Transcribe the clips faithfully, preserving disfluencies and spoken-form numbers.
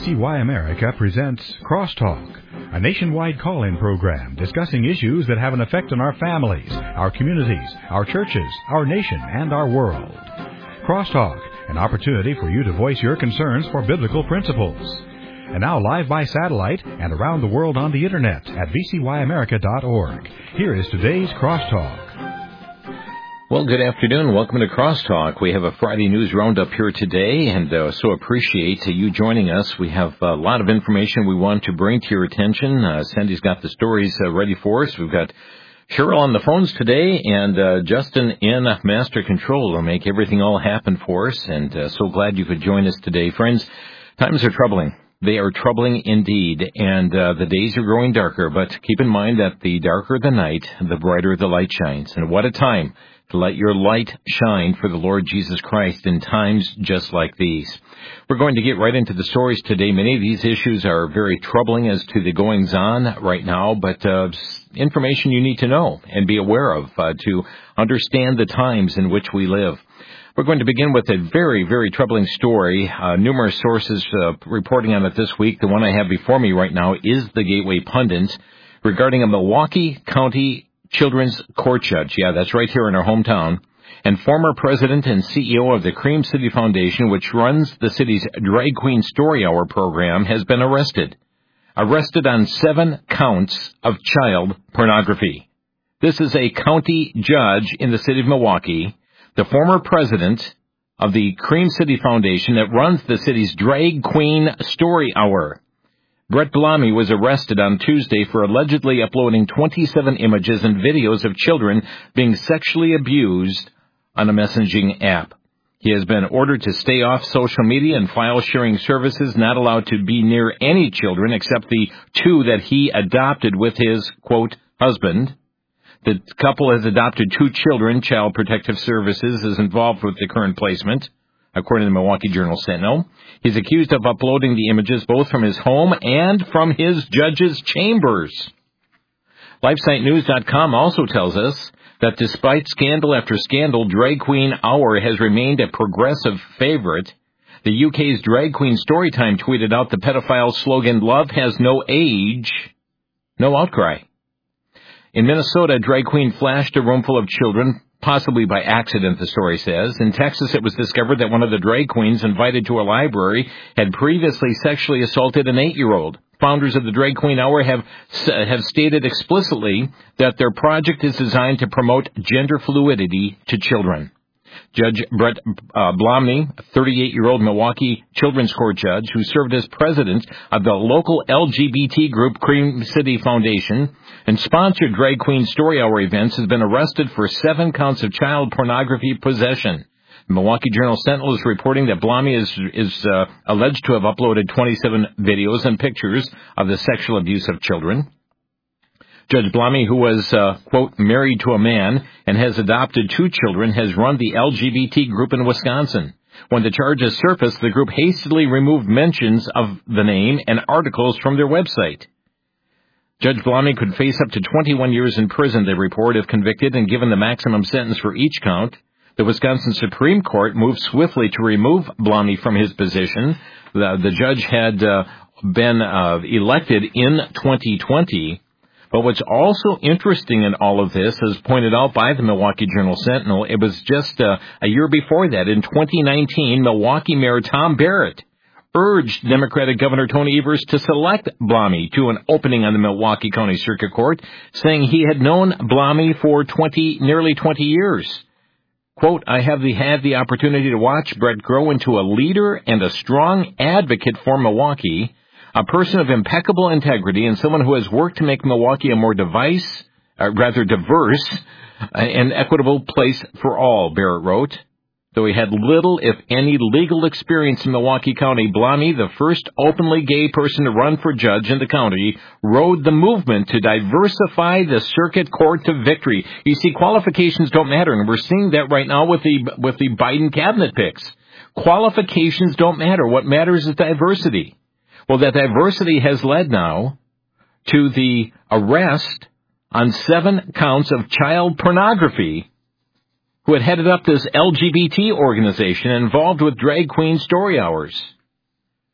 C Y America presents Crosstalk, a nationwide call-in program discussing issues that have an effect on our families, our communities, our churches, our nation, and our world. Crosstalk, an opportunity for you to voice your concerns for biblical principles. And now live by satellite and around the world on the internet at v c y america dot org. Here is today's Crosstalk. Well, good afternoon. Welcome to Crosstalk. We have a Friday news roundup here today, and uh, so appreciate uh, you joining us. We have a lot of information we want to bring to your attention. Uh, Sandy's got the stories uh, ready for us. We've got Cheryl on the phones today, and uh, Justin in Master Control will make everything all happen for us, and uh, so glad you could join us today. Friends, times are troubling. They are troubling indeed, and uh, the days are growing darker, but keep in mind that the darker the night, the brighter the light shines. And what a time to let your light shine for the Lord Jesus Christ in times just like these. We're going to get right into the stories today. Many of these issues are very troubling as to the goings-on right now, but uh, information you need to know and be aware of uh, to understand the times in which we live. We're going to begin with a very, very troubling story. Uh, numerous sources uh, reporting on it this week. The one I have before me right now is the Gateway Pundit regarding a Milwaukee County Children's Court judge. Yeah, that's right here in our hometown. And former president and C E O of the Cream City Foundation, which runs the city's Drag Queen Story Hour program, has been arrested. Arrested on seven counts of child pornography. This is a county judge in the city of Milwaukee, the former president of the Cream City Foundation that runs the city's Drag Queen Story Hour. Brett Blamy was arrested on Tuesday for allegedly uploading twenty-seven images and videos of children being sexually abused on a messaging app. He has been ordered to stay off social media and file-sharing services, not allowed to be near any children except the two that he adopted with his, quote, husband. The couple has adopted two children. Child Protective Services is involved with the current placement, according to the Milwaukee Journal-Sentinel. He's accused of uploading the images both from his home and from his judge's chambers. LifeSite News dot com also tells us that despite scandal after scandal, Drag Queen Hour has remained a progressive favorite. The U K's Drag Queen Storytime tweeted out the pedophile slogan, "Love has no age, no outcry." In Minnesota, a drag queen flashed a room full of children, possibly by accident, the story says. In Texas, it was discovered that one of the drag queens invited to a library had previously sexually assaulted an eight-year-old. Founders of the Drag Queen Hour have have stated explicitly that their project is designed to promote gender fluidity to children. Judge Brett uh, Blamy, a thirty-eight-year-old Milwaukee Children's Court judge who served as president of the local L G B T group Cream City Foundation and sponsored Drag Queen Story Hour events, has been arrested for seven counts of child pornography possession. The Milwaukee Journal-Sentinel is reporting that Blamy is, is uh, alleged to have uploaded twenty-seven videos and pictures of the sexual abuse of children. Judge Blamy, who was, uh, quote, married to a man and has adopted two children, has run the L G B T group in Wisconsin. When the charges surfaced, the group hastily removed mentions of the name and articles from their website. Judge Blamy could face up to twenty-one years in prison, they report, if convicted and given the maximum sentence for each count. The Wisconsin Supreme Court moved swiftly to remove Blamy from his position. The, the judge had uh, been uh, elected in twenty twenty. But what's also interesting in all of this, as pointed out by the Milwaukee Journal-Sentinel, it was just uh, a year before that, in twenty nineteen, Milwaukee Mayor Tom Barrett urged Democratic Governor Tony Evers to select Blamy to an opening on the Milwaukee County Circuit Court, saying he had known Blamy for twenty, nearly twenty years. Quote, "I have the, had the opportunity to watch Brett grow into a leader and a strong advocate for Milwaukee, a person of impeccable integrity and someone who has worked to make Milwaukee a more device, uh, rather diverse and equitable place for all," Barrett wrote. Though he had little, if any, legal experience in Milwaukee County, Blamy, the first openly gay person to run for judge in the county, rode the movement to diversify the circuit court to victory. You see, qualifications don't matter, and we're seeing that right now with the with the Biden cabinet picks. Qualifications don't matter. What matters is diversity. Well, that diversity has led now to the arrest on seven counts of child pornography, who had headed up this L G B T organization involved with Drag Queen Story Hours.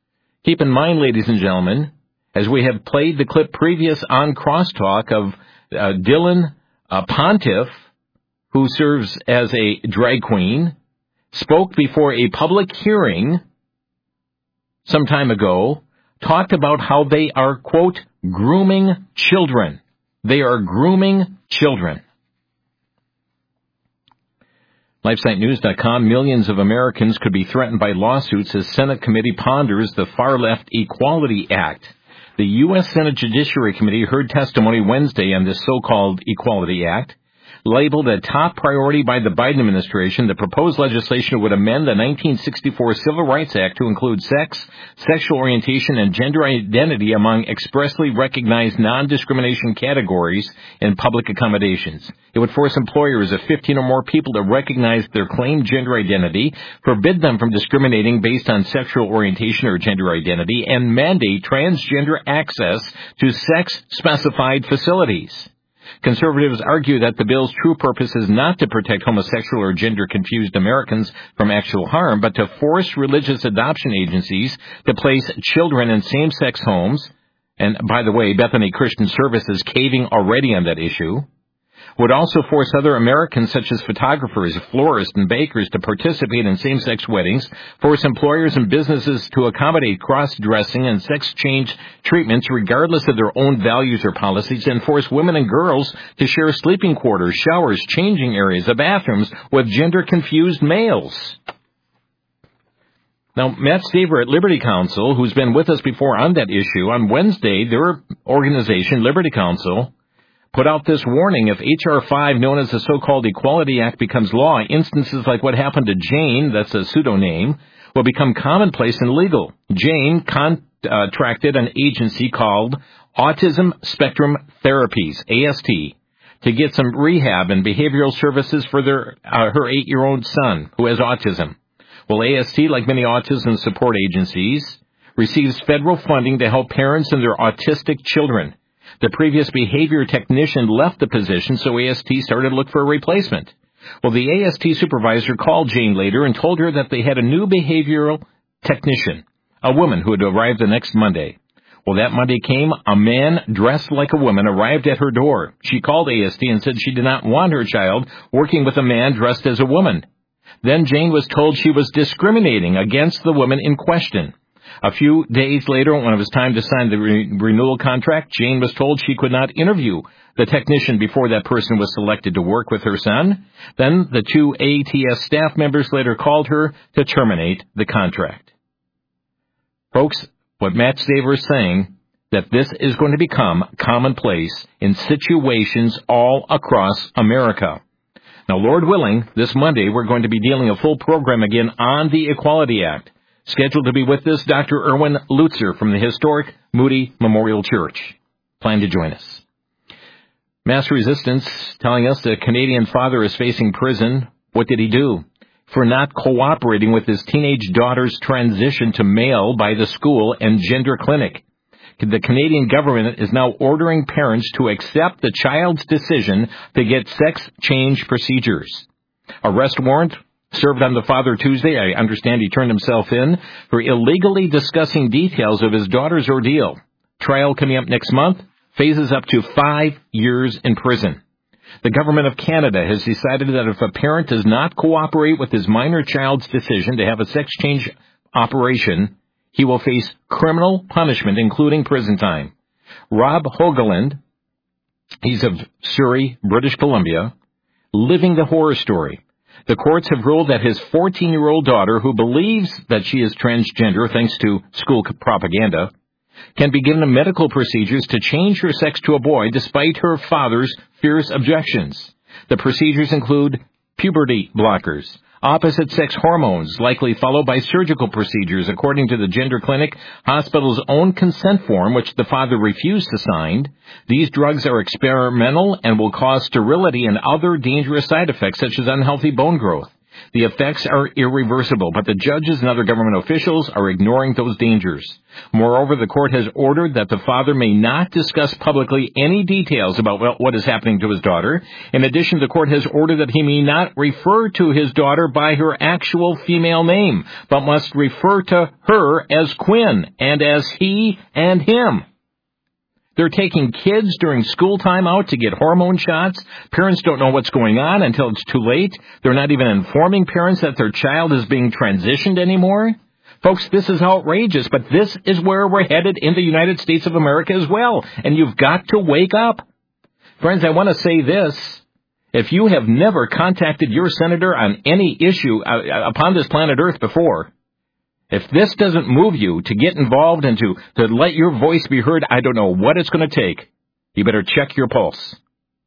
Keep in mind, ladies and gentlemen, as we have played the clip previous on Crosstalk of uh, Dylan uh, Pontiff, who serves as a drag queen, spoke before a public hearing some time ago, talked about how they are, quote, grooming children. They are grooming children. LifeSite News dot com, millions of Americans could be threatened by lawsuits as Senate committee ponders the far-left Equality Act. The U S. Senate Judiciary Committee heard testimony Wednesday on this so-called Equality Act. Labeled a top priority by the Biden administration, the proposed legislation would amend the nineteen sixty-four Civil Rights Act to include sex, sexual orientation, and gender identity among expressly recognized non-discrimination categories in public accommodations. It would force employers of fifteen or more people to recognize their claimed gender identity, forbid them from discriminating based on sexual orientation or gender identity, and mandate transgender access to sex-specified facilities. Conservatives argue that the bill's true purpose is not to protect homosexual or gender-confused Americans from actual harm, but to force religious adoption agencies to place children in same-sex homes. And, by the way, Bethany Christian Service is caving already on that issue. Would also force other Americans, such as photographers, florists, and bakers, to participate in same-sex weddings, force employers and businesses to accommodate cross-dressing and sex-change treatments regardless of their own values or policies, and force women and girls to share sleeping quarters, showers, changing areas, and bathrooms with gender-confused males. Now, Matt Staver at Liberty Counsel, who's been with us before on that issue, on Wednesday, their organization, Liberty Counsel, put out this warning: if H R five, known as the so-called Equality Act, becomes law, instances like what happened to Jane, that's a pseudonym, will become commonplace and legal. Jane contracted an agency called Autism Spectrum Therapies, A S T, to get some rehab and behavioral services for their uh, her eight-year-old son who has autism. Well, A S T, like many autism support agencies, receives federal funding to help parents and their autistic children. The previous behavior technician left the position, so A S T started to look for a replacement. Well, the A S T supervisor called Jane later and told her that they had a new behavioral technician, a woman who had arrived the next Monday. Well, that Monday came, a man dressed like a woman arrived at her door. She called A S T and said she did not want her child working with a man dressed as a woman. Then Jane was told she was discriminating against the woman in question. A few days later, when it was time to sign the re- renewal contract, Jane was told she could not interview the technician before that person was selected to work with her son. Then the two A T S staff members later called her to terminate the contract. Folks, what Matt Staver is saying, that this is going to become commonplace in situations all across America. Now, Lord willing, this Monday we're going to be dealing a full program again on the Equality Act. Scheduled to be with us, Doctor Erwin Lutzer from the historic Moody Memorial Church. Plan to join us. Mass Resistance telling us a Canadian father is facing prison. What did he do? For not cooperating with his teenage daughter's transition to male by the school and gender clinic. The Canadian government is now ordering parents to accept the child's decision to get sex change procedures. Arrest warrant served on the father Tuesday. I understand he turned himself in for illegally discussing details of his daughter's ordeal. Trial coming up next month, faces up to five years in prison. The government of Canada has decided that if a parent does not cooperate with his minor child's decision to have a sex change operation, he will face criminal punishment, including prison time. Rob Hogeland, he's of Surrey, British Columbia, living the horror story. The courts have ruled that his fourteen-year-old daughter, who believes that she is transgender thanks to school propaganda, can be given medical procedures to change her sex to a boy despite her father's fierce objections. The procedures include puberty blockers, opposite-sex hormones, likely followed by surgical procedures, according to the Gender Clinic Hospital's own consent form, which the father refused to sign. These drugs are experimental and will cause sterility and other dangerous side effects, such as unhealthy bone growth. The effects are irreversible, but the judges and other government officials are ignoring those dangers. Moreover, the court has ordered that the father may not discuss publicly any details about what is happening to his daughter. In addition, the court has ordered that he may not refer to his daughter by her actual female name, but must refer to her as Quinn and as he and him. They're taking kids during school time out to get hormone shots. Parents don't know what's going on until it's too late. They're not even informing parents that their child is being transitioned anymore. Folks, this is outrageous, but this is where we're headed in the United States of America as well, and you've got to wake up. Friends, I want to say this. If you have never contacted your senator on any issue uh, upon this planet Earth before, if this doesn't move you to get involved and to, to let your voice be heard, I don't know what it's going to take. You better check your pulse.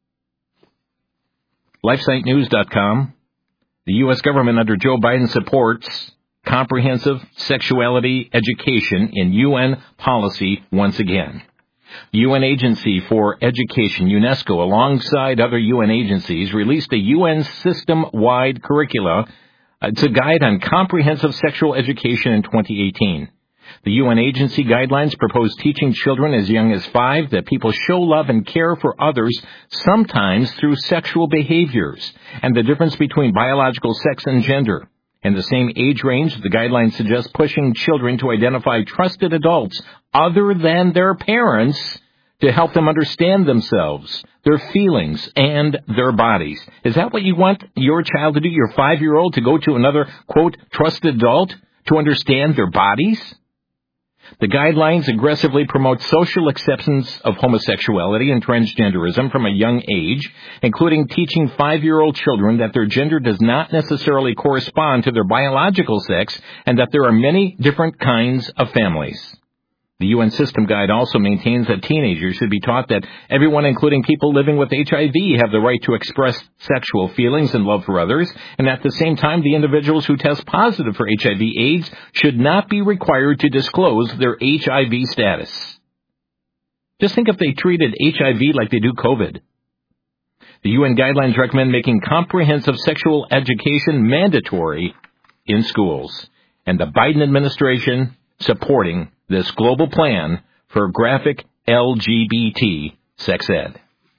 LifeSite News dot com. The U S government under Joe Biden supports comprehensive sexuality education in U N policy once again. The U N Agency for Education, UNESCO, alongside other U N agencies, released a U N system-wide curricula. It's a guide on comprehensive sexual education in twenty eighteen. The U N agency guidelines propose teaching children as young as five that people show love and care for others, sometimes through sexual behaviors, and the difference between biological sex and gender. In the same age range, the guidelines suggest pushing children to identify trusted adults other than their parents to help them understand themselves, their feelings, and their bodies. Is that what you want your child to do, your five-year-old, to go to another, quote, trusted adult to understand their bodies? The guidelines aggressively promote social acceptance of homosexuality and transgenderism from a young age, including teaching five-year-old children that their gender does not necessarily correspond to their biological sex and that there are many different kinds of families. The U N System Guide also maintains that teenagers should be taught that everyone, including people living with H I V, have the right to express sexual feelings and love for others, and at the same time, the individuals who test positive for H I V AIDS should not be required to disclose their H I V status. Just think if they treated H I V like they do COVID. The U N guidelines recommend making comprehensive sexual education mandatory in schools, and the Biden administration supporting this global plan for graphic L G B T sex ed.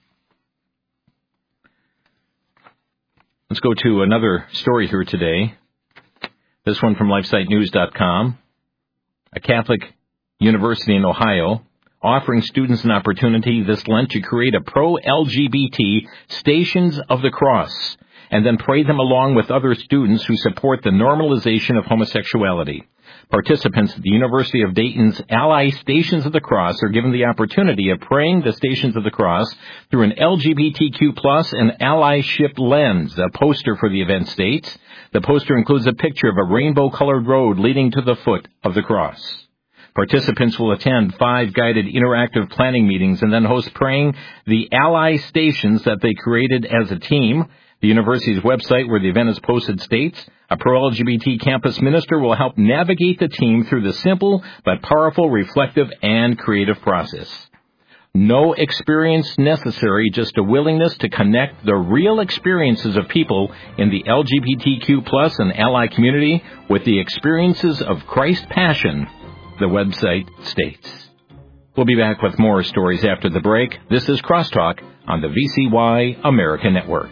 Let's go to another story here today. This one from LifeSite News dot com. A Catholic university in Ohio offering students an opportunity this Lent to create a pro-L G B T Stations of the Cross and then pray them along with other students who support the normalization of homosexuality. Participants at the University of Dayton's Ally Stations of the Cross are given the opportunity of praying the Stations of the Cross through an L G B T Q plus and allyship lens. A poster for the event states, the poster includes a picture of a rainbow-colored road leading to the foot of the cross. Participants will attend five guided interactive planning meetings and then host praying the Ally Stations that they created as a team. The university's website where the event is posted states, a pro-L G B T campus minister will help navigate the team through the simple but powerful, reflective, and creative process. No experience necessary, just a willingness to connect the real experiences of people in the L G B T Q plus and ally community with the experiences of Christ's passion, the website states. We'll be back with more stories after the break. This is Crosstalk on the V C Y America Network.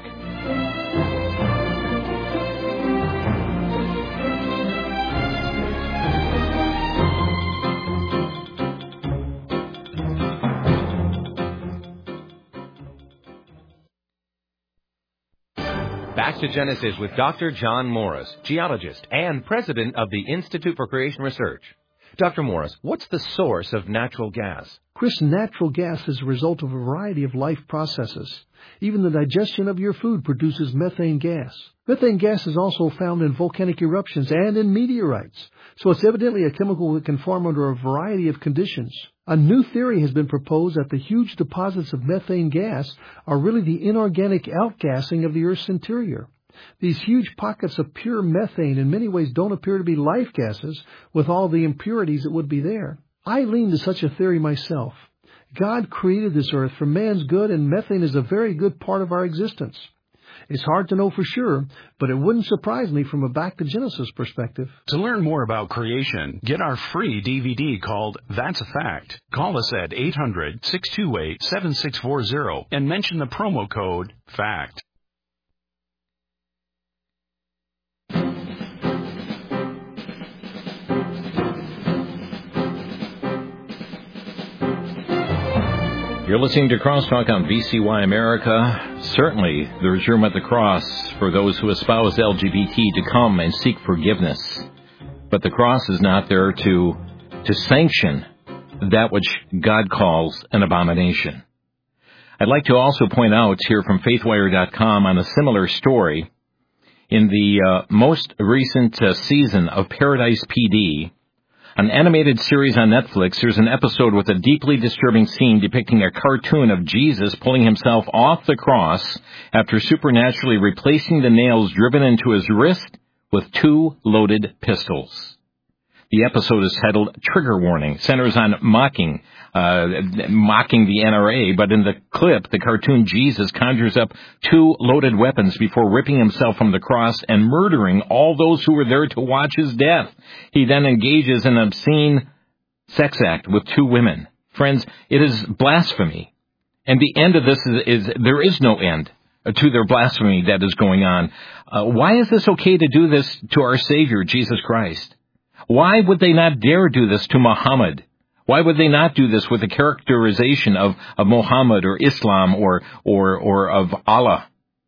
Back to Genesis with Doctor John Morris, geologist and president of the Institute for Creation Research. Doctor Morris, what's the source of natural gas? Chris, natural gas is a result of a variety of life processes. Even the digestion of your food produces methane gas. Methane gas is also found in volcanic eruptions and in meteorites, so it's evidently a chemical that can form under a variety of conditions. A new theory has been proposed that the huge deposits of methane gas are really the inorganic outgassing of the Earth's interior. These huge pockets of pure methane in many ways don't appear to be life gases with all the impurities that would be there. I lean to such a theory myself. God created this earth for man's good, and methane is a very good part of our existence. It's hard to know for sure, but it wouldn't surprise me from a Back to Genesis perspective. To learn more about creation, get our free D V D called That's a Fact. Call us at eight hundred, six two eight, seven six four zero and mention the promo code FACT. You're listening to Crosstalk on V C Y America. Certainly, there's room at the cross for those who espouse L G B T to come and seek forgiveness. But the cross is not there to to sanction that which God calls an abomination. I'd like to also point out here from faithwire dot com on a similar story. In the uh, most recent uh, season of Paradise P D, an animated series on Netflix, there's an episode with a deeply disturbing scene depicting a cartoon of Jesus pulling himself off the cross after supernaturally replacing the nails driven into his wrist with two loaded pistols. The episode is titled Trigger Warning, centers on mocking, uh, mocking the N R A, but in the clip, the cartoon Jesus conjures up two loaded weapons before ripping himself from the cross and murdering all those who were there to watch his death. He then engages in an obscene sex act with two women. Friends, it is blasphemy. And the end of this is, is there is no end to their blasphemy that is going on. Uh, why is this okay to do this to our Savior, Jesus Christ? Why would they not dare do this to Muhammad? Why would they not do this with a characterization of, of Muhammad or Islam or, or, or of Allah?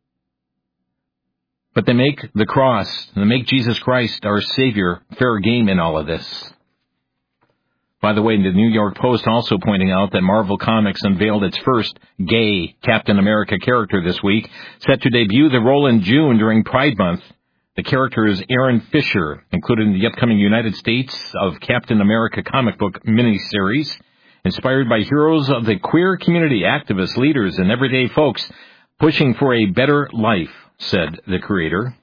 But they make the cross, they make Jesus Christ, our Savior, fair game in all of this. By the way, the New York Post also pointing out that Marvel Comics unveiled its first gay Captain America character this week, set to debut the role in June during Pride Month. The character is Aaron Fisher, included in the upcoming United States of Captain America comic book miniseries, inspired by heroes of the queer community, activists, leaders, and everyday folks pushing for a better life, said the creator.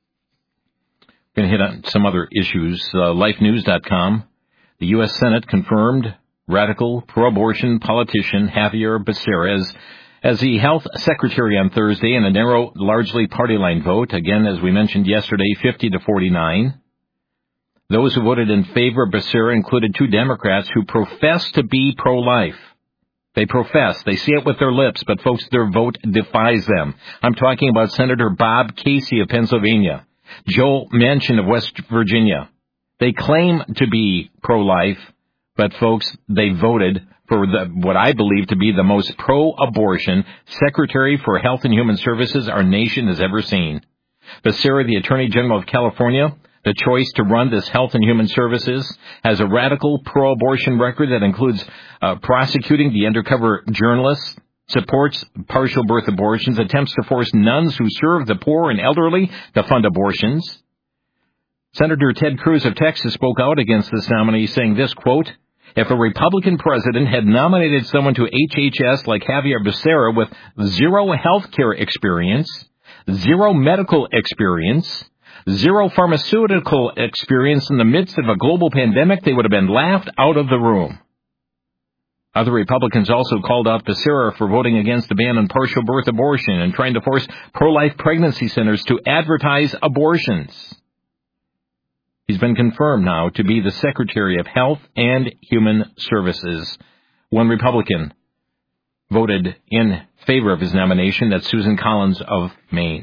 We're going to hit on some other issues. Uh, life news dot com. The U S Senate confirmed radical pro-abortion politician Javier Becerra as As the health secretary on Thursday in a narrow, largely party-line vote, again, as we mentioned yesterday, fifty to forty-nine. Those who voted in favor of Becerra included two Democrats who profess to be pro-life. They profess, they say it with their lips, but folks, their vote defies them. I'm talking about Senator Bob Casey of Pennsylvania, Joe Manchin of West Virginia. They claim to be pro-life, but folks, they voted for the, what I believe to be the most pro-abortion Secretary for Health and Human Services our nation has ever seen. Becerra, the Attorney General of California, the choice to run this Health and Human Services, has a radical pro-abortion record that includes uh, prosecuting the undercover journalists, supports partial birth abortions, attempts to force nuns who serve the poor and elderly to fund abortions. Senator Ted Cruz of Texas spoke out against this nominee, saying this, quote, "If a Republican president had nominated someone to H H S like Javier Becerra with zero health care experience, zero medical experience, zero pharmaceutical experience in the midst of a global pandemic, they would have been laughed out of the room." Other Republicans also called out Becerra for voting against the ban on partial birth abortion and trying to force pro-life pregnancy centers to advertise abortions. He's been confirmed now to be the Secretary of Health and Human Services. One Republican voted in favor of his nomination. That's Susan Collins of Maine.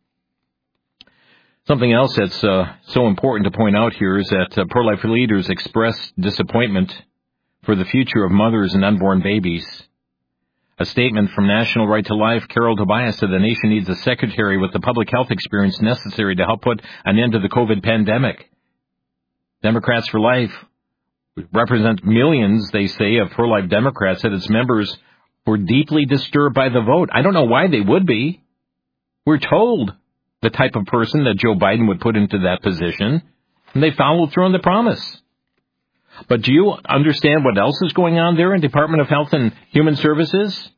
Something else that's uh, so important to point out here is that uh, pro-life leaders expressed disappointment for the future of mothers and unborn babies. A statement from National Right to Life, Carol Tobias, said the nation needs a secretary with the public health experience necessary to help put an end to the COVID pandemic. Democrats for Life represent millions, they say, of pro-life Democrats, that its members were deeply disturbed by the vote. I don't know why they would be. We're told the type of person that Joe Biden would put into that position, and they followed through on the promise. But do you understand what else is going on there in Department of Health and Human Services?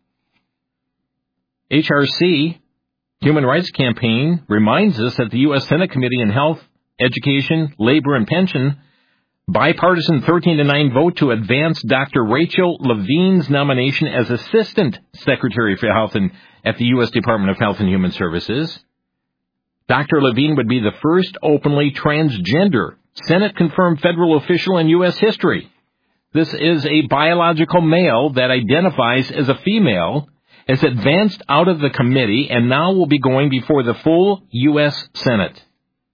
H R C, Human Rights Campaign, reminds us that the U S Senate Committee on Health, Education, Labor, and Pension Bipartisan thirteen to nine vote to advance Doctor Rachel Levine's nomination as Assistant Secretary for Health and, at the U S Department of Health and Human Services. Doctor Levine would be the first openly transgender Senate-confirmed federal official in U S history. This is a biological male that identifies as a female, is advanced out of the committee, and now will be going before the full U S Senate.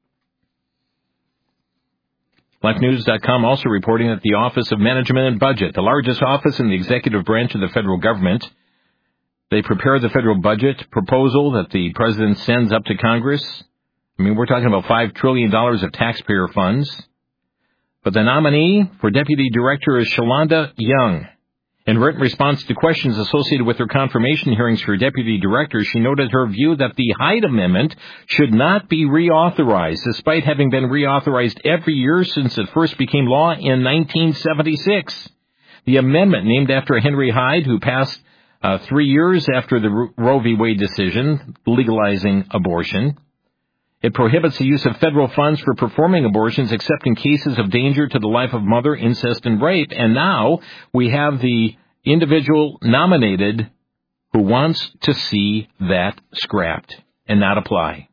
Life News dot com also reporting that the Office of Management and Budget, the largest office in the executive branch of the federal government, they prepare the federal budget proposal that the president sends up to Congress. I mean, we're talking about five trillion dollars of taxpayer funds. But the nominee for deputy director is Shalanda Young. In written response to questions associated with her confirmation hearings for deputy director, she noted her view that the Hyde Amendment should not be reauthorized, despite having been reauthorized every year since it first became law in nineteen seventy-six. The amendment, named after Henry Hyde, who passed uh, three years after the Roe v. Wade decision legalizing abortion. It prohibits the use of federal funds for performing abortions except in cases of danger to the life of mother, incest, and rape. And now we have the individual nominated who wants to see that scrapped and not apply.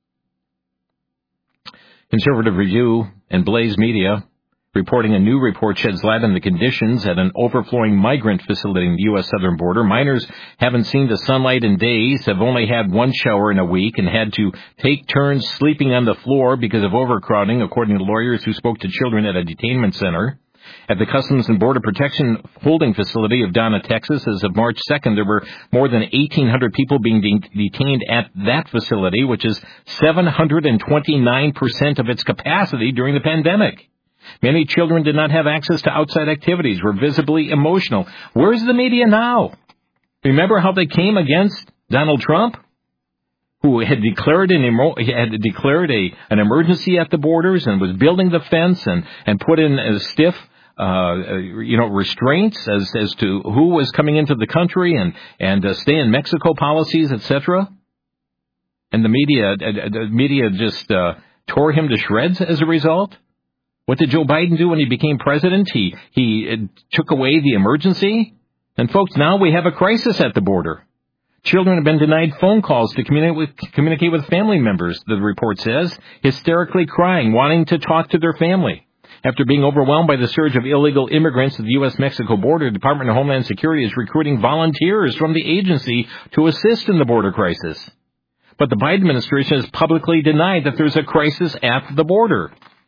Conservative Review and Blaze Media reporting a new report sheds light on the conditions at an overflowing migrant facility in the U S southern border. Minors haven't seen the sunlight in days, have only had one shower in a week, and had to take turns sleeping on the floor because of overcrowding, according to lawyers who spoke to children at a detainment center. At the Customs and Border Protection holding facility of Donna, Texas, as of March second, there were more than eighteen hundred people being de- detained at that facility, which is seven hundred twenty-nine percent of its capacity during the pandemic. Many children did not have access to outside activities, were visibly emotional. Where's the media now? Remember how they came against Donald Trump, who had declared an emo- had declared a an emergency at the borders and was building the fence and and put in a stiff uh you know restraints as as to who was coming into the country and and uh, stay in Mexico policies, et cetera. And the media uh, the media just uh, tore him to shreds as a result. What did Joe Biden do when he became president? He he uh, took away the emergency. And folks, now we have a crisis at the border. Children have been denied phone calls to communicate with, communicate with family members, the report says, hysterically crying, wanting to talk to their family. After being overwhelmed by the surge of illegal immigrants at the U S Mexico border, the Department of Homeland Security is recruiting volunteers from the agency to assist in the border crisis. But the Biden administration has publicly denied that there's a crisis at the border.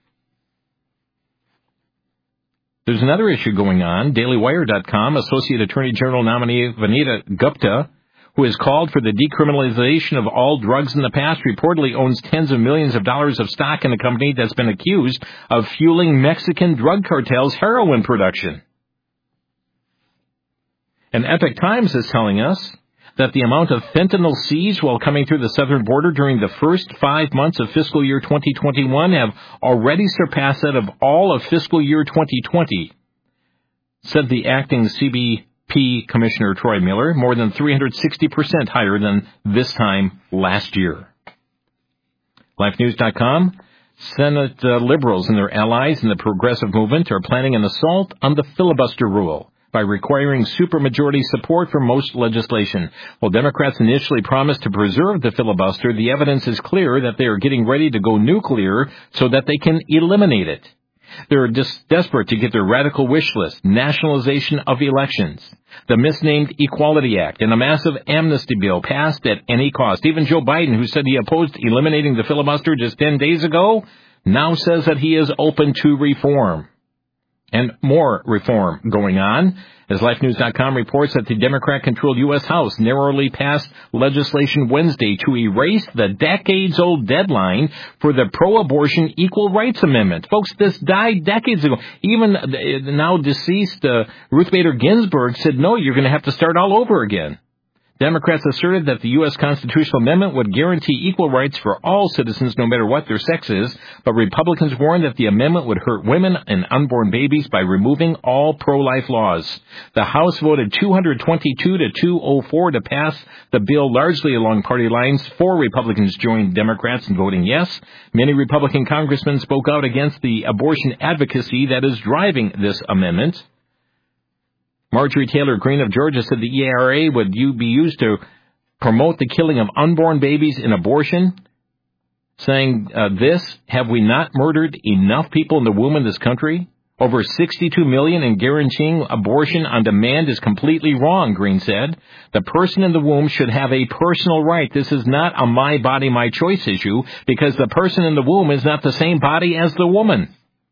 There's another issue going on. Daily Wire dot com, Associate Attorney General nominee Vanita Gupta, who has called for the decriminalization of all drugs in the past, reportedly owns tens of millions of dollars of stock in a company that's been accused of fueling Mexican drug cartels' heroin production. And Epoch Times is telling us that the amount of fentanyl seized while coming through the southern border during the first five months of fiscal year twenty twenty-one have already surpassed that of all of fiscal year twenty twenty, said the acting C B P Commissioner Troy Miller, more than three hundred sixty percent higher than this time last year. Life News dot com, Senate uh, liberals and their allies in the progressive movement are planning an assault on the filibuster rule by requiring supermajority support for most legislation. While Democrats initially promised to preserve the filibuster, the evidence is clear that they are getting ready to go nuclear so that they can eliminate it. They're just desperate to get their radical wish list, nationalization of elections, the misnamed Equality Act, and a massive amnesty bill passed at any cost. Even Joe Biden, who said he opposed eliminating the filibuster just ten days ago, now says that he is open to reform. And more reform going on, as Life News dot com reports that the Democrat-controlled U S House narrowly passed legislation Wednesday to erase the decades-old deadline for the pro-abortion Equal Rights Amendment. Folks, this died decades ago. Even the now deceased uh, Ruth Bader Ginsburg said, no, you're going to have to start all over again. Democrats asserted that the U S constitutional amendment would guarantee equal rights for all citizens no matter what their sex is, but Republicans warned that the amendment would hurt women and unborn babies by removing all pro-life laws. The House voted two hundred twenty-two to two oh four to pass the bill largely along party lines. Four Republicans joined Democrats in voting yes. Many Republican congressmen spoke out against the abortion advocacy that is driving this amendment. Marjorie Taylor Greene of Georgia said the E R A would be used to promote the killing of unborn babies in abortion, saying uh, this, have we not murdered enough people in the womb in this country? Over sixty-two million, and guaranteeing abortion on demand is completely wrong, Greene said. The person in the womb should have a personal right. This is not a my body, my choice issue, because the person in the womb is not the same body as the woman.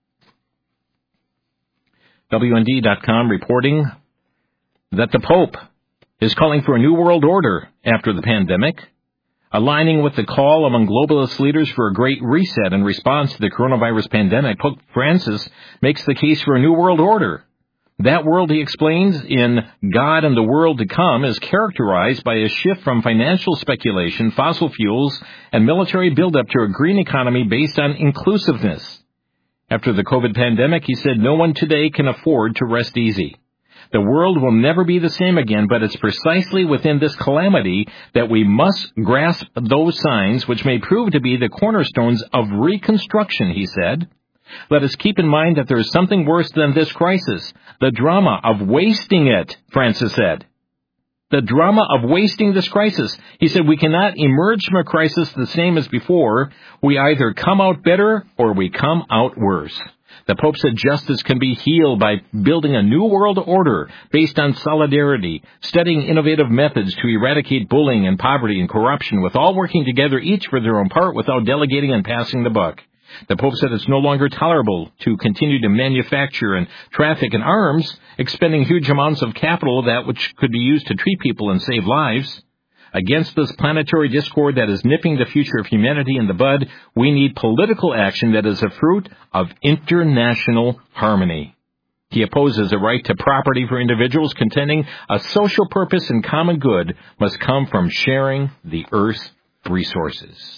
W N D dot com reporting that the Pope is calling for a new world order after the pandemic, aligning with the call among globalist leaders for a great reset in response to the coronavirus pandemic. Pope Francis makes the case for a new world order. That world, he explains, in God and the World to Come, is characterized by a shift from financial speculation, fossil fuels, and military buildup to a green economy based on inclusiveness. After the COVID pandemic, he said no one today can afford to rest easy. The world will never be the same again, but it's precisely within this calamity that we must grasp those signs which may prove to be the cornerstones of reconstruction, he said. Let us keep in mind that there is something worse than this crisis, the drama of wasting it, Francis said. The drama of wasting this crisis. He said we cannot emerge from a crisis the same as before. We either come out better or we come out worse. The Pope said justice can be healed by building a new world order based on solidarity, studying innovative methods to eradicate bullying and poverty and corruption, with all working together each for their own part without delegating and passing the buck. The Pope said it's no longer tolerable to continue to manufacture and traffic in arms, expending huge amounts of capital, that which could be used to treat people and save lives. Against this planetary discord that is nipping the future of humanity in the bud, we need political action that is a fruit of international harmony. He opposes a right to property for individuals, contending a social purpose and common good must come from sharing the earth's resources.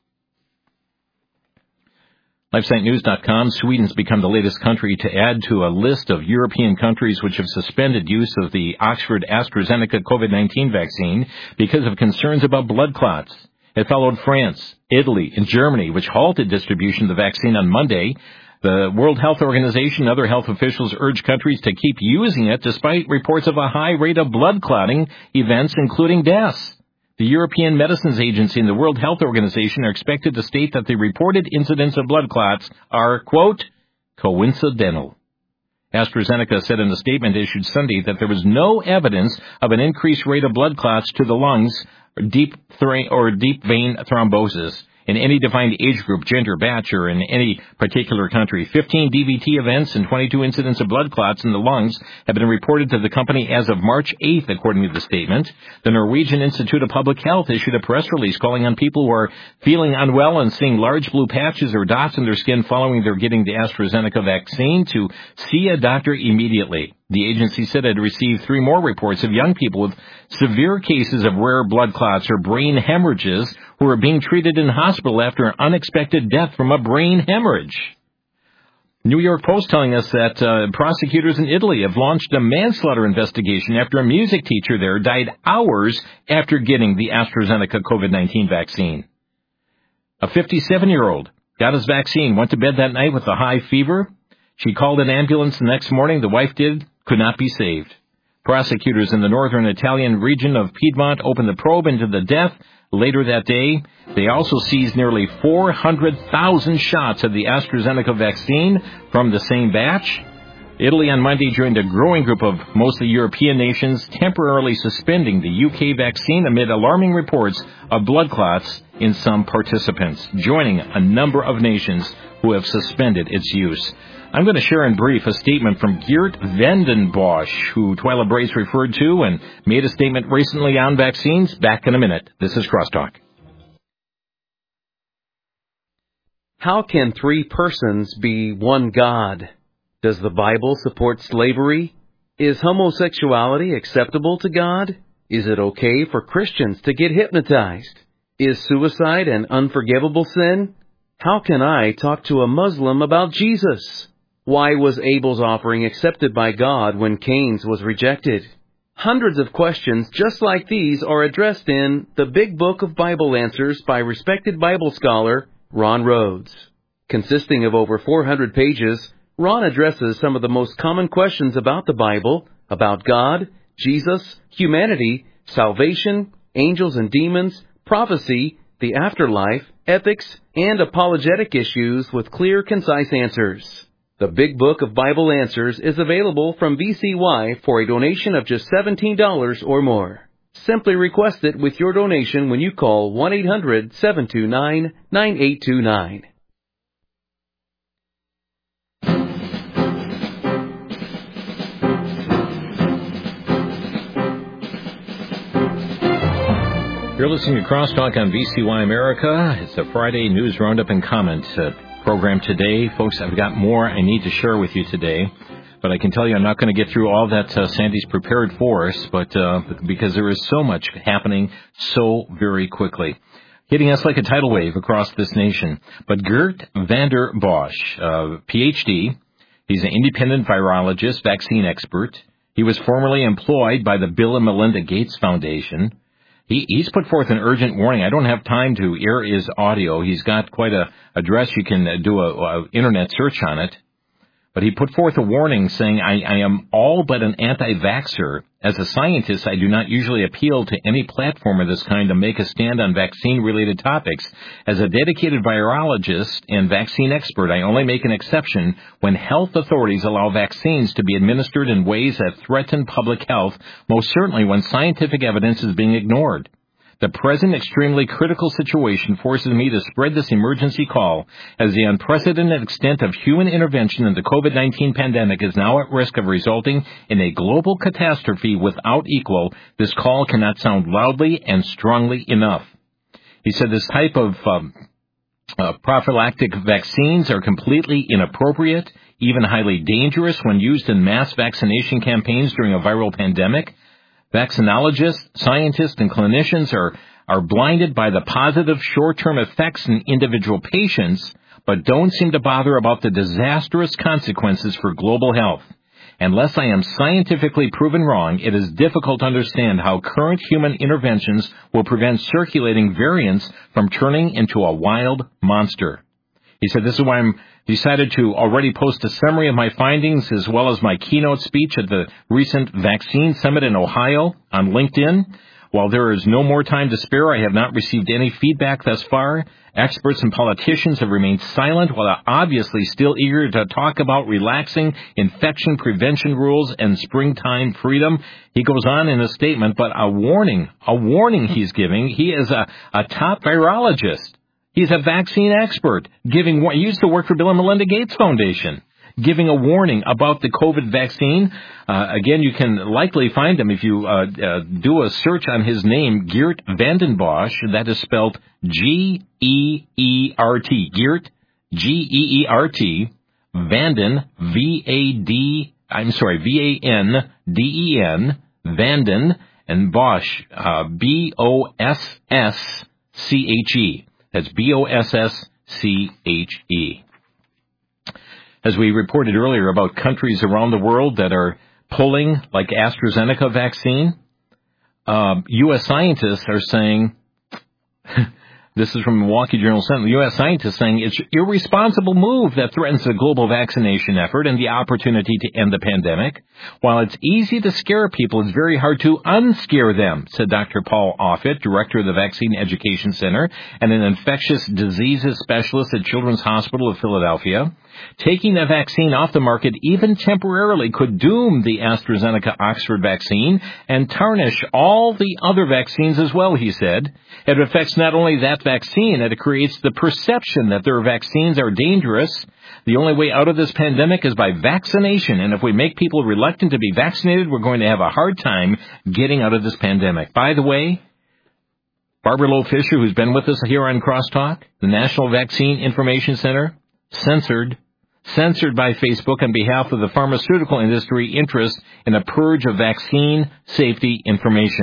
LifeSite News dot com, Sweden's become the latest country to add to a list of European countries which have suspended use of the Oxford AstraZeneca COVID nineteen vaccine because of concerns about blood clots. It followed France, Italy, and Germany, which halted distribution of the vaccine on Monday. The World Health Organization and other health officials urged countries to keep using it despite reports of a high rate of blood clotting events, including deaths. The European Medicines Agency and the World Health Organization are expected to state that the reported incidents of blood clots are, quote, coincidental. AstraZeneca said in a statement issued Sunday that there was no evidence of an increased rate of blood clots to the lungs or deep, thra- or deep vein thrombosis in any defined age group, gender, batch, or in any particular country. fifteen D V T events and twenty-two incidents of blood clots in the lungs have been reported to the company as of March eighth, according to the statement. The Norwegian Institute of Public Health issued a press release calling on people who are feeling unwell and seeing large blue patches or dots in their skin following their getting the AstraZeneca vaccine to see a doctor immediately. The agency said it had received three more reports of young people with severe cases of rare blood clots or brain hemorrhages who are being treated in hospital after an unexpected death from a brain hemorrhage. New York Post telling us that uh, prosecutors in Italy have launched a manslaughter investigation after a music teacher there died hours after getting the AstraZeneca COVID nineteen vaccine. A fifty-seven-year-old got his vaccine, went to bed that night with a high fever. She called an ambulance the next morning. The wife did, could not be saved. Prosecutors in the northern Italian region of Piedmont opened the probe into the death. Later that day, they also seized nearly four hundred thousand shots of the AstraZeneca vaccine from the same batch. Italy on Monday joined a growing group of mostly European nations temporarily suspending the U K vaccine amid alarming reports of blood clots in some participants, joining a number of nations who have suspended its use. I'm going to share in brief a statement from Geert Vanden Bosch, who Twyla Brace referred to and made a statement recently on vaccines. Back in a minute. This is Crosstalk. How can three persons be one God? Does the Bible support slavery? Is homosexuality acceptable to God? Is it okay for Christians to get hypnotized? Is suicide an unforgivable sin? How can I talk to a Muslim about Jesus? Why was Abel's offering accepted by God when Cain's was rejected? Hundreds of questions just like these are addressed in The Big Book of Bible Answers by respected Bible scholar Ron Rhodes. Consisting of over four hundred pages, Ron addresses some of the most common questions about the Bible, about God, Jesus, humanity, salvation, angels and demons, prophecy, the afterlife, ethics, and apologetic issues with clear, concise answers. The Big Book of Bible Answers is available from V C Y for a donation of just seventeen dollars or more. Simply request it with your donation when you call one eight hundred, seven two nine, nine eight two nine. You're listening to Crosstalk on V C Y America. It's a Friday news roundup and comment uh, program today. Folks, I've got more I need to share with you today, but I can tell you I'm not going to get through all that uh, Sandy's prepared for us, but uh, because there is so much happening so very quickly. Hitting us like a tidal wave across this nation. But Geert Vander Bosch, uh, P H D, he's an independent virologist, vaccine expert. He was formerly employed by the Bill and Melinda Gates Foundation. He, he's put forth an urgent warning. I don't have time to air his audio. He's got quite a address. You can do a, a internet search on it. But he put forth a warning saying, I, I am all but an anti-vaxxer. As a scientist, I do not usually appeal to any platform of this kind to make a stand on vaccine-related topics. As a dedicated virologist and vaccine expert, I only make an exception when health authorities allow vaccines to be administered in ways that threaten public health, most certainly when scientific evidence is being ignored. The present extremely critical situation forces me to spread this emergency call as the unprecedented extent of human intervention in the COVID nineteen pandemic is now at risk of resulting in a global catastrophe without equal. This call cannot sound loudly and strongly enough. He said this type of um, uh, prophylactic vaccines are completely inappropriate, even highly dangerous when used in mass vaccination campaigns during a viral pandemic. Vaccinologists, scientists, and clinicians are, are blinded by the positive short-term effects in individual patients, but don't seem to bother about the disastrous consequences for global health. Unless I am scientifically proven wrong, it is difficult to understand how current human interventions will prevent circulating variants from turning into a wild monster. He said, this is why I'm decided to already post a summary of my findings as well as my keynote speech at the recent vaccine summit in Ohio on LinkedIn. While there is no more time to spare, I have not received any feedback thus far. Experts and politicians have remained silent while obviously still eager to talk about relaxing infection prevention rules and springtime freedom. He goes on in a statement, but a warning, a warning he's giving. He is a, a top virologist. He's a vaccine expert, giving, he used to work for Bill and Melinda Gates Foundation, giving a warning about the COVID vaccine. Uh, again, you can likely find him if you uh, uh, do a search on his name, Geert Vander Bosch. That is spelled G E E R T, Geert, G E E R T, Vanden, V A D, I'm sorry, V A N D E N, Vanden, and Bosch, uh, B O S S C H E. That's B O S S C H E. As we reported earlier about countries around the world that are pulling, like AstraZeneca vaccine, um, U S scientists are saying, this is from Milwaukee Journal Sentinel, U S scientists saying it's an irresponsible move that threatens the global vaccination effort and the opportunity to end the pandemic. While it's easy to scare people, it's very hard to unscare them, said Doctor Paul Offit, director of the Vaccine Education Center and an infectious diseases specialist at Children's Hospital of Philadelphia. Taking the vaccine off the market, even temporarily, could doom the AstraZeneca-Oxford vaccine and tarnish all the other vaccines as well, he said. It affects not only that vaccine, it creates the perception that their vaccines are dangerous. The only way out of this pandemic is by vaccination, and if we make people reluctant to be vaccinated, we're going to have a hard time getting out of this pandemic. By the way, Barbara Lowe Fisher, who's been with us here on Crosstalk, the National Vaccine Information Center, censored censored by Facebook on behalf of the pharmaceutical industry interest in a purge of vaccine safety information.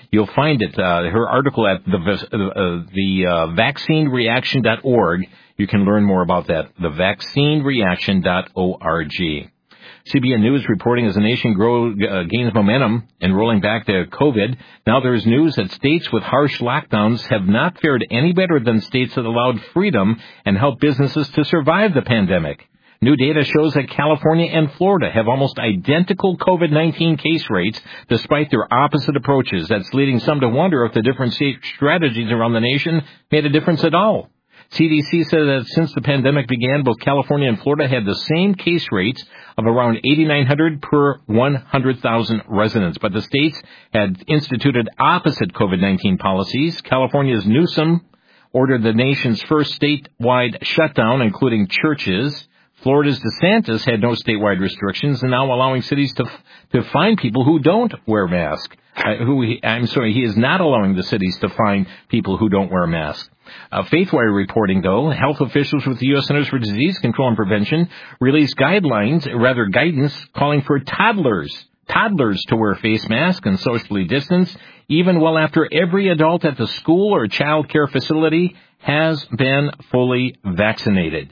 You'll find it, uh, her article at the, uh, the uh, vaccine reaction dot org. You can learn more about that, the vaccine reaction dot org. C B N News reporting as the nation grow, uh, gains momentum in rolling back to COVID. Now there's news that states with harsh lockdowns have not fared any better than states that allowed freedom and helped businesses to survive the pandemic. New data shows that California and Florida have almost identical COVID nineteen case rates despite their opposite approaches. That's leading some to wonder if the different state strategies around the nation made a difference at all. C D C said that since the pandemic began, both California and Florida had the same case rates of around eighty-nine hundred per one hundred thousand residents. But the states had instituted opposite COVID nineteen policies. California's Newsom ordered the nation's first statewide shutdown, including churches. Florida's DeSantis had no statewide restrictions and now allowing cities to to fine people who don't wear masks. Uh, who he, I'm sorry, he is not allowing the cities to fine people who don't wear masks. Uh, Faithwire reporting, though, health officials with the U S Centers for Disease Control and Prevention released guidelines, rather guidance, calling for toddlers, toddlers to wear face masks and socially distance, even well after every adult at the school or child care facility has been fully vaccinated.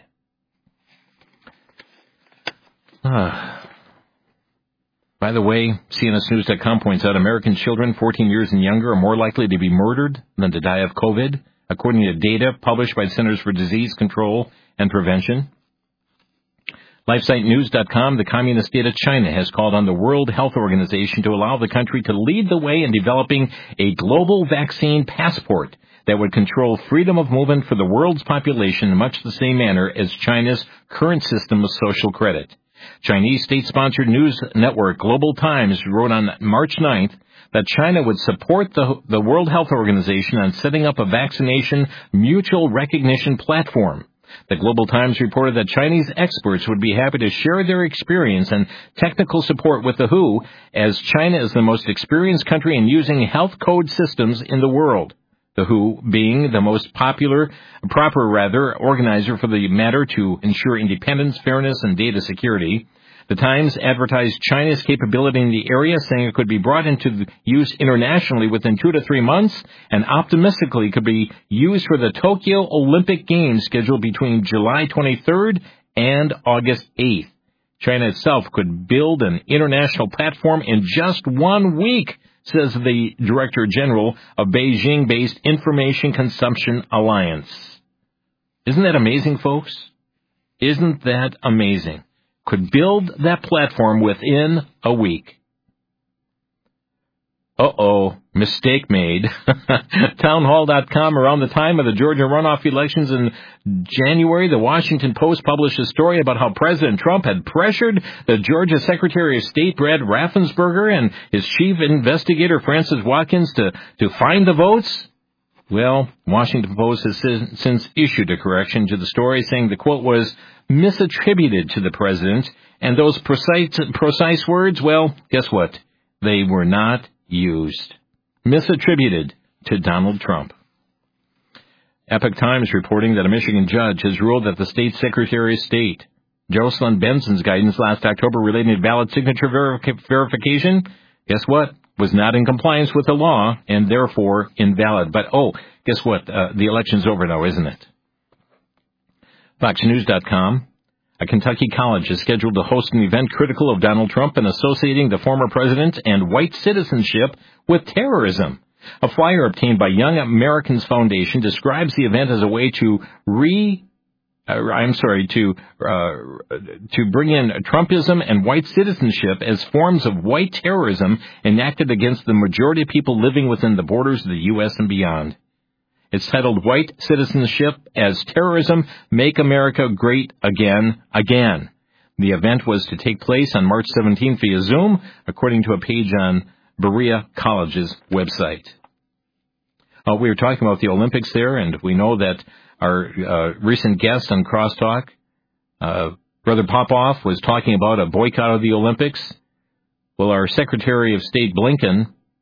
Uh, by the way, C N S News dot com points out American children fourteen years and younger are more likely to be murdered than to die of COVID, according to data published by the Centers for Disease Control and Prevention. LifeSite News dot com, the communist state of China, has called on the World Health Organization to allow the country to lead the way in developing a global vaccine passport that would control freedom of movement for the world's population in much the same manner as China's current system of social credit. Chinese state-sponsored news network Global Times wrote on March ninth that China would support the, the World Health Organization on setting up a vaccination mutual recognition platform. The Global Times reported that Chinese experts would be happy to share their experience and technical support with the W H O, as China is the most experienced country in using health code systems in the world. The W H O being the most popular, proper rather, organizer for the matter to ensure independence, fairness, and data security. The Times advertised China's capability in the area, saying it could be brought into use internationally within two to three months, and optimistically could be used for the Tokyo Olympic Games scheduled between July twenty-third and August eighth. China itself could build an international platform in just one week, says the Director General of Beijing-based Information Consumption Alliance. Isn't that amazing, folks? Isn't that amazing? Could build that platform within a week. Uh-oh, mistake made. Townhall dot com, around the time of the Georgia runoff elections in January, the Washington Post published a story about how President Trump had pressured the Georgia Secretary of State, Brad Raffensperger, and his chief investigator, Francis Watkins, to, to find the votes. Well, Washington Post has since issued a correction to the story, saying the quote was misattributed to the president, and those precise, precise words, well, guess what? They were not used. Misattributed to Donald Trump. Epoch Times reporting that a Michigan judge has ruled that the state Secretary of State, Jocelyn Benson's guidance last October relating to ballot signature verifi- verification, guess what? Was not in compliance with the law and therefore invalid. But, oh, guess what? Uh, the election's over now, isn't it? Fox News dot com. A Kentucky college is scheduled to host an event critical of Donald Trump and associating the former president and white citizenship with terrorism. A flyer obtained by Young Americans Foundation describes the event as a way to re, uh, I'm sorry, to uh, to bring in Trumpism and white citizenship as forms of white terrorism enacted against the majority of people living within the borders of the U S and beyond. It's titled White Citizenship as Terrorism, Make America Great Again, Again. The event was to take place on March seventeenth via Zoom, according to a page on Berea College's website. Uh, we were talking about the Olympics there, and we know that our uh, recent guest on Crosstalk, uh, Brother Popoff, was talking about a boycott of the Olympics. Well, our Secretary of State Blinken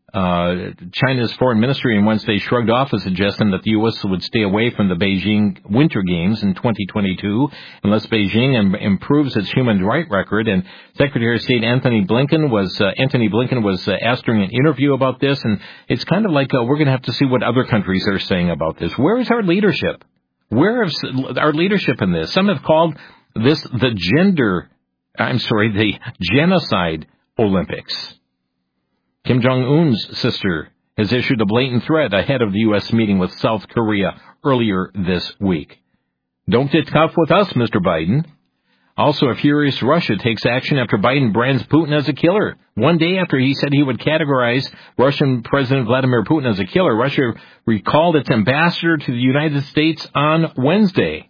Uh, China's foreign ministry on Wednesday shrugged off a suggestion that the U S would stay away from the Beijing Winter Games in twenty twenty-two unless Beijing im- improves its human rights record. And Secretary of State Anthony Blinken was uh, Anthony Blinken was uh, asked during an interview about this, and it's kind of like uh, we're going to have to see what other countries are saying about this. Where is our leadership? Where is our leadership in this? Some have called this the gender, I'm sorry, the genocide Olympics. Kim Jong-un's sister has issued a blatant threat ahead of the U S meeting with South Korea earlier this week. Don't get tough with us, Mister Biden. Also, a furious Russia takes action after Biden brands Putin as a killer. One day after he said he would categorize Russian President Vladimir Putin as a killer, Russia recalled its ambassador to the United States on Wednesday.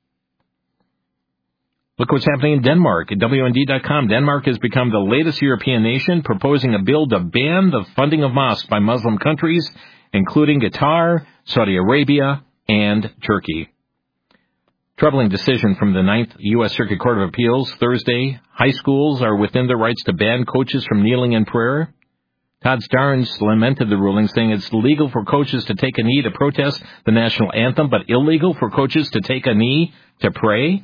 Look what's happening in Denmark. At W N D dot com, Denmark has become the latest European nation proposing a bill to ban the funding of mosques by Muslim countries, including Qatar, Saudi Arabia, and Turkey. Troubling decision from the Ninth U S Circuit Court of Appeals Thursday. High schools are within their rights to ban coaches from kneeling in prayer. Todd Starnes lamented the ruling, saying it's legal for coaches to take a knee to protest the national anthem, but illegal for coaches to take a knee to pray.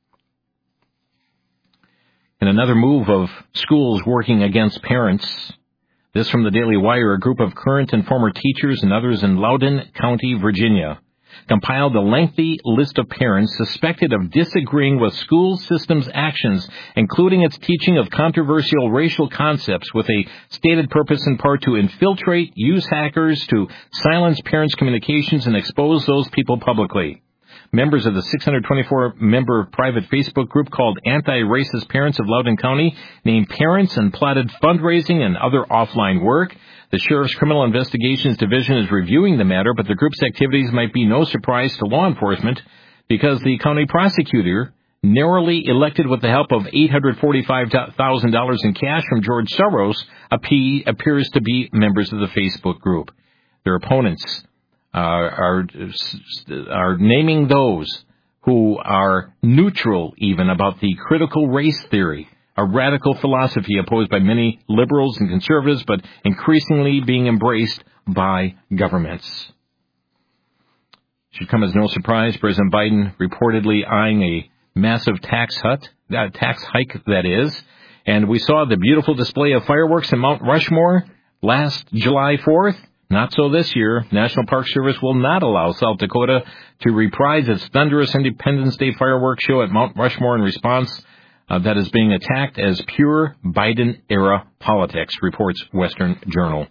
In another move of schools working against parents, this from the Daily Wire, a group of current and former teachers and others in Loudoun County, Virginia, compiled a lengthy list of parents suspected of disagreeing with school systems' actions, including its teaching of controversial racial concepts, with a stated purpose in part to infiltrate, use hackers to silence parents' communications and expose those people publicly. Members of the six hundred twenty-four member private Facebook group called Anti-Racist Parents of Loudoun County named parents and plotted fundraising and other offline work. The Sheriff's Criminal Investigations Division is reviewing the matter, but the group's activities might be no surprise to law enforcement because the county prosecutor, narrowly elected with the help of eight hundred forty-five thousand dollars in cash from George Soros, appears to be members of the Facebook group. Their opponents Uh, are are naming those who are neutral even about the critical race theory, a radical philosophy opposed by many liberals and conservatives, but increasingly being embraced by governments. Should come as no surprise, President Biden reportedly eyeing a massive tax hut, uh, tax hike, that is, and we saw the beautiful display of fireworks in Mount Rushmore last July fourth. Not so this year. National Park Service will not allow South Dakota to reprise its thunderous Independence Day fireworks show at Mount Rushmore in response uh, that is being attacked as pure Biden-era politics, reports Western Journal.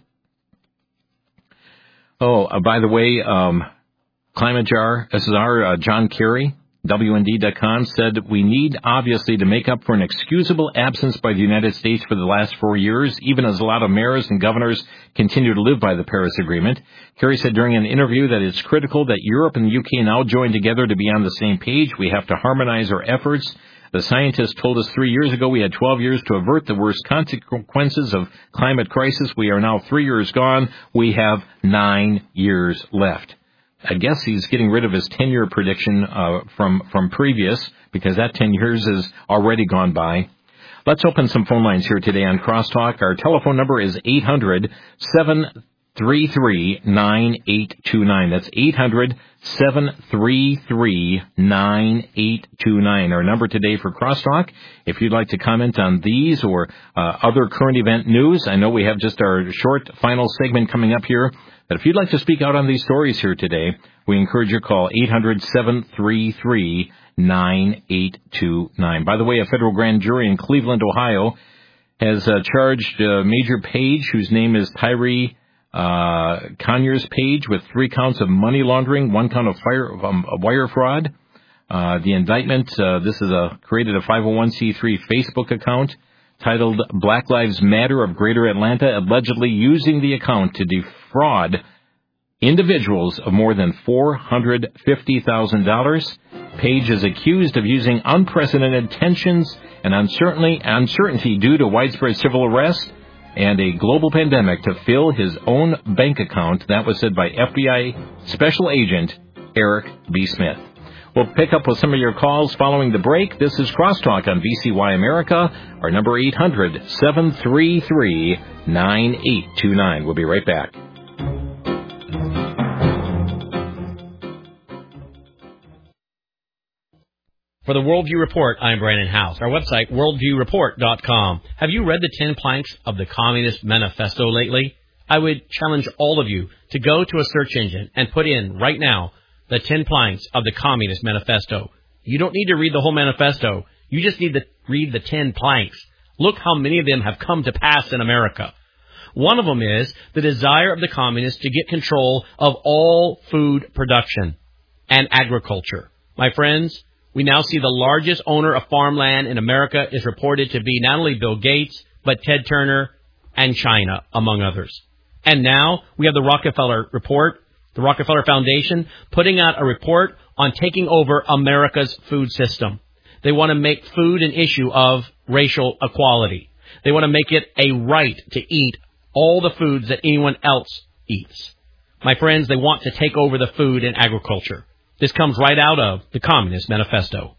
Oh, uh, by the way, um, Climate Jar, this is our uh, John Kerry, W N D dot com, said we need, obviously, to make up for an excusable absence by the United States for the last four years, even as a lot of mayors and governors continue to live by the Paris Agreement. Kerry said during an interview that it's critical that Europe and the U K now join together to be on the same page. We have to harmonize our efforts. The scientists told us three years ago we had twelve years to avert the worst consequences of climate crisis. We are now three years gone. We have nine years left. I guess he's getting rid of his ten-year prediction uh, from from previous, because that ten years has already gone by. Let's open some phone lines here today on Crosstalk. Our telephone number is eight hundred, seven three three, nine eight two nine. That's eight hundred, seven three three, nine eight two nine. Our number today for Crosstalk. If you'd like to comment on these or uh, other current event news, I know we have just our short final segment coming up here. But if you'd like to speak out on these stories here today, we encourage your call, eight hundred, seven three three, nine eight two nine. By the way, a federal grand jury in Cleveland, Ohio, has uh, charged uh, Major Page, whose name is Tyree uh, Conyers Page, with three counts of money laundering, one count of fire, um, wire fraud. Uh, the indictment, uh, this is a created a five oh one c three Facebook account titled Black Lives Matter of Greater Atlanta, allegedly using the account to defraud individuals of more than four hundred fifty thousand dollars. Page is accused of using unprecedented tensions and uncertainty, uncertainty due to widespread civil arrest and a global pandemic to fill his own bank account. That was said by F B I Special Agent Eric B. Smith. We'll pick up with some of your calls following the break. This is Crosstalk on V C Y America. Our number eight hundred, seven three three, nine eight two nine. We'll be right back. For the Worldview Report, I'm Brandon House. Our website, worldview report dot com. Have you read the ten planks of the Communist Manifesto lately? I would challenge all of you to go to a search engine and put in, right now, the ten planks of the Communist Manifesto. You don't need to read the whole manifesto. You just need to read the ten planks. Look how many of them have come to pass in America. One of them is the desire of the communists to get control of all food production and agriculture. My friends, we now see the largest owner of farmland in America is reported to be not only Bill Gates, but Ted Turner and China, among others. And now we have the Rockefeller Report, the Rockefeller Foundation, putting out a report on taking over America's food system. They want to make food an issue of racial equality. They want to make it a right to eat all the foods that anyone else eats. My friends, they want to take over the food and agriculture. This comes right out of the Communist Manifesto.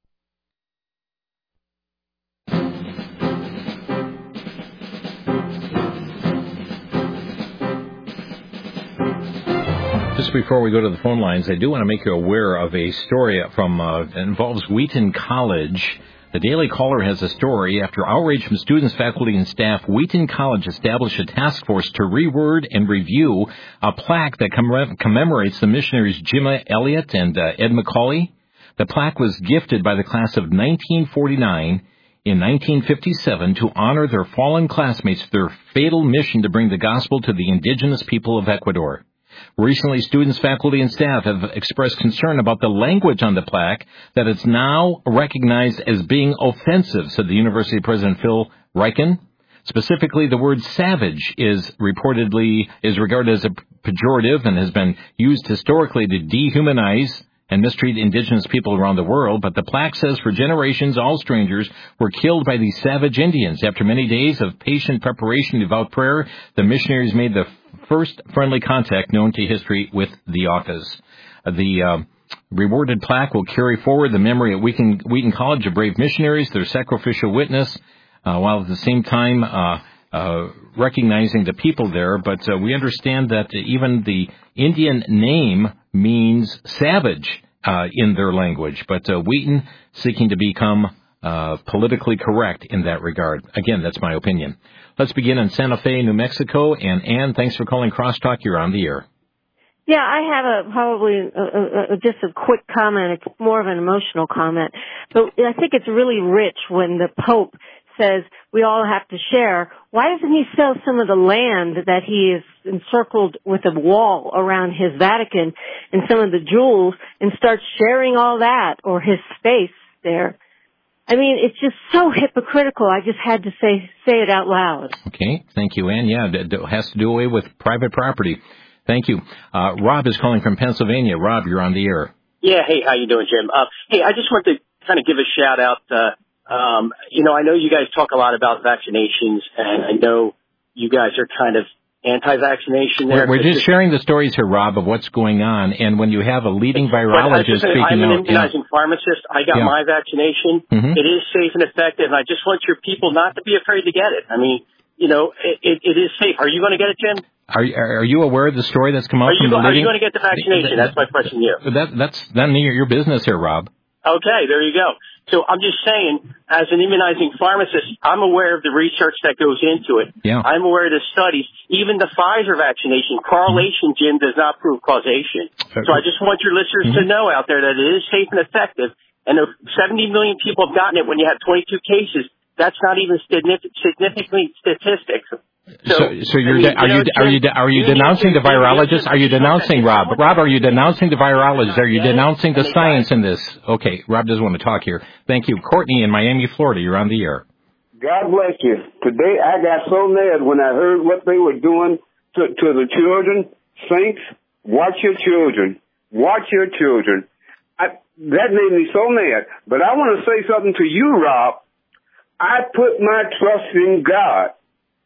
Just before we go to the phone lines, I do want to make you aware of a story from uh, that involves Wheaton College. The Daily Caller has a story. After outrage from students, faculty, and staff, Wheaton College established a task force to reword and review a plaque that comm- commemorates the missionaries Jim Elliot and uh, Ed McCauley. The plaque was gifted by the class of nineteen forty-nine in nineteen fifty-seven to honor their fallen classmates for their fatal mission to bring the gospel to the indigenous people of Ecuador. Recently, students, faculty, and staff have expressed concern about the language on the plaque, that it's now recognized as being offensive, said the University President Phil Riken. Specifically, the word savage is reportedly is regarded as a pejorative and has been used historically to dehumanize and mistreat indigenous people around the world, but the plaque says for generations all strangers were killed by these savage Indians. After many days of patient preparation, devout prayer, the missionaries made the first friendly contact known to history with the Aucas. The uh, rewarded plaque will carry forward the memory at Wheaton, Wheaton College of brave missionaries, their sacrificial witness, uh, while at the same time uh, uh, recognizing the people there. But uh, we understand that even the Indian name means savage uh, in their language. But uh, Wheaton seeking to become uh, politically correct in that regard. Again, that's my opinion. Let's begin in Santa Fe, New Mexico. And Ann, thanks for calling Crosstalk. You're on the air. Yeah, I have a probably a, a, a, just a quick comment. It's more of an emotional comment. But I think it's really rich when the Pope says we all have to share. Why doesn't he sell some of the land that he is encircled with a wall around his Vatican and some of the jewels and start sharing all that, or his space there? I mean, it's just so hypocritical. I just had to say say it out loud. Okay, thank you, Ann. Yeah, it has to do away with private property. Thank you. Uh, Rob is calling from Pennsylvania. Rob, you're on the air. Yeah, hey, how you doing, Jim? Uh, hey, I just want to kind of give a shout out. Uh, um, you know, I know you guys talk a lot about vaccinations, and I know you guys are kind of anti-vaccination there. We're, we're just sharing the stories here, Rob, of what's going on. And when you have a leading virologist say, speaking I'm an out... immunizing yeah. pharmacist. I got yeah. my vaccination. Mm-hmm. It is safe and effective, and I just want your people not to be afraid to get it. I mean, you know, it, it, it is safe. Are you going to get it, Jim? Are, are you aware of the story that's come out are from you, the leading... Are you going to get the vaccination? That's my question to you. That, that's none of your business here, Rob. Okay, there you go. So I'm just saying, as an immunizing pharmacist, I'm aware of the research that goes into it. Yeah. I'm aware of the studies. Even the Pfizer vaccination, correlation, Jim, does not prove causation. So I just want your listeners mm-hmm. to know out there that it is safe and effective. And if seventy million people have gotten it when you have twenty-two cases, that's not even significantly statistics. So, so, so you're, I mean, de- are you, know, are you, de- are you denouncing the virologist? Are you denouncing Rob? Rob, are you denouncing the virologist? Are you denouncing the science in this? Okay, Rob doesn't want to talk here. Thank you. Courtney in Miami, Florida, you're on the air. God bless you. Today I got so mad when I heard what they were doing to, to the children. Saints, watch your children. Watch your children. I, that made me so mad. But I want to say something to you, Rob. I put my trust in God.